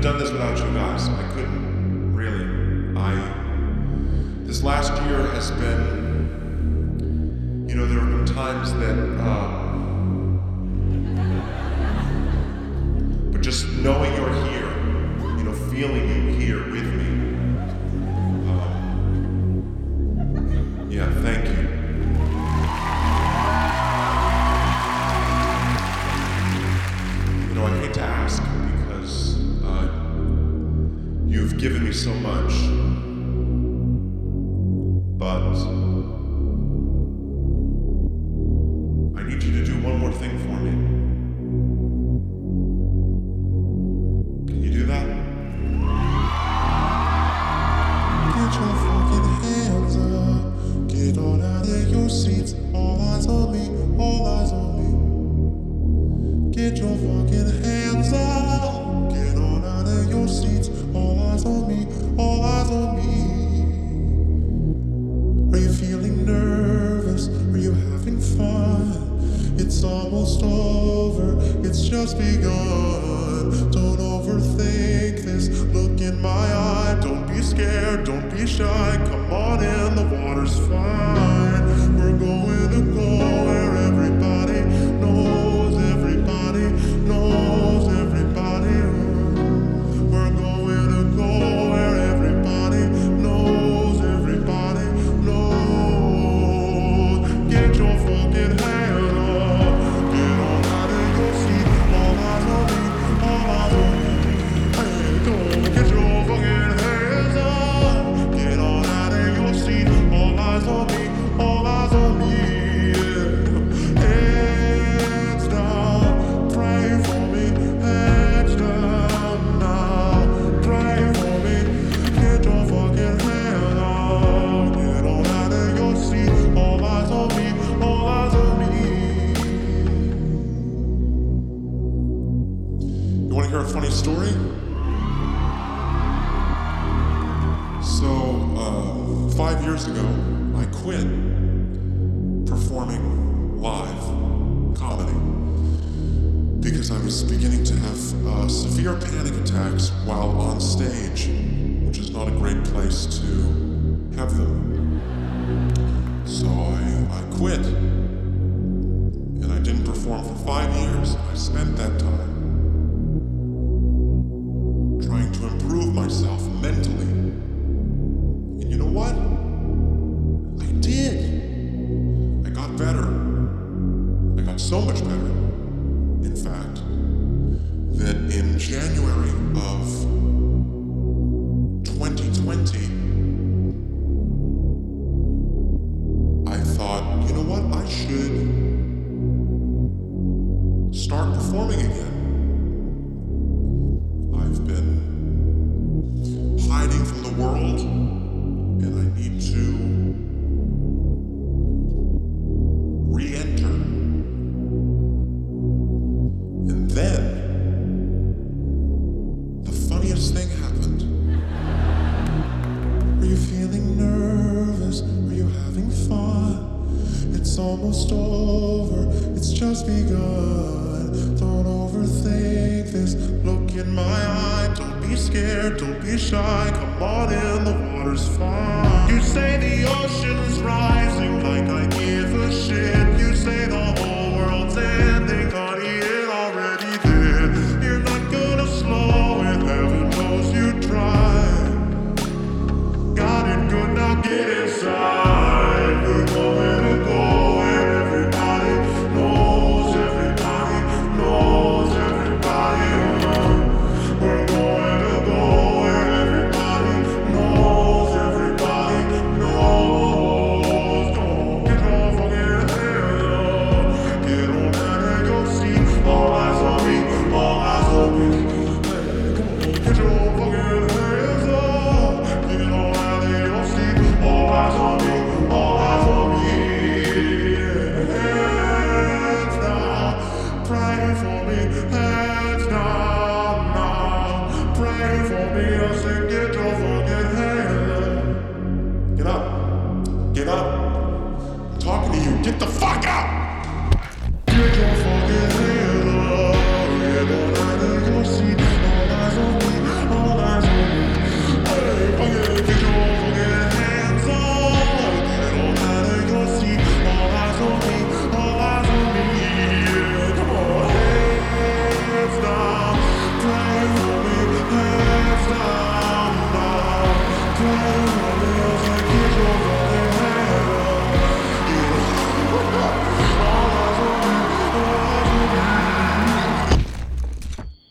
done this without you guys. I couldn't, really. This last year has been, there have been times that, but just knowing you're here, feeling you here with me, yeah, thank you. I hate to ask because you've given me so much, but I need you to do one more thing for me. Can you do that? Get your fucking hands up. Get on out of your seats. All eyes on me. All eyes on me. Get your fucking hands up. Get on out of your seats. All eyes on me. All eyes on me. Are you feeling nervous? Are you having fun? It's almost over. It's just begun. Don't overthink this. Look in my eye. Don't be scared. Don't be shy. Come on in. The water's fine. We're going to go where everybody knows. Everybody knows everybody. We're going to go where everybody knows. Everybody knows. Get your fucking hand up. Get on out of your seat. All eyes on me. All eyes on me. Hey, go. Get your fucking hands up. Get on out of your seat. All eyes on me. All eyes on me. Hands down. Pray for me. Hands down now. Pray for me. Get your fucking hand up. Get on out of your seat. All eyes on me. All eyes on me. You want to hear a funny story? So, 5 years ago, I quit performing live comedy because I was beginning to have severe panic attacks while on stage, which is not a great place to have them. So I quit, and I didn't perform for 5 years. I spent that time trying to improve myself mentally. And you know what? I did. I got better. I got so much better, in fact, that in January of 2020, I thought, you know what? I should start performing again. I've been hiding from the world, and I need to re-enter. And then, the funniest thing happened. Are you feeling nervous? Are you having fun? It's almost over. It's just begun. Don't overthink this. Look in my eye. Don't be scared. Don't be shy. Come on in. The water's fine. You say the ocean's rising like I give a shit. You say the whole world's ending.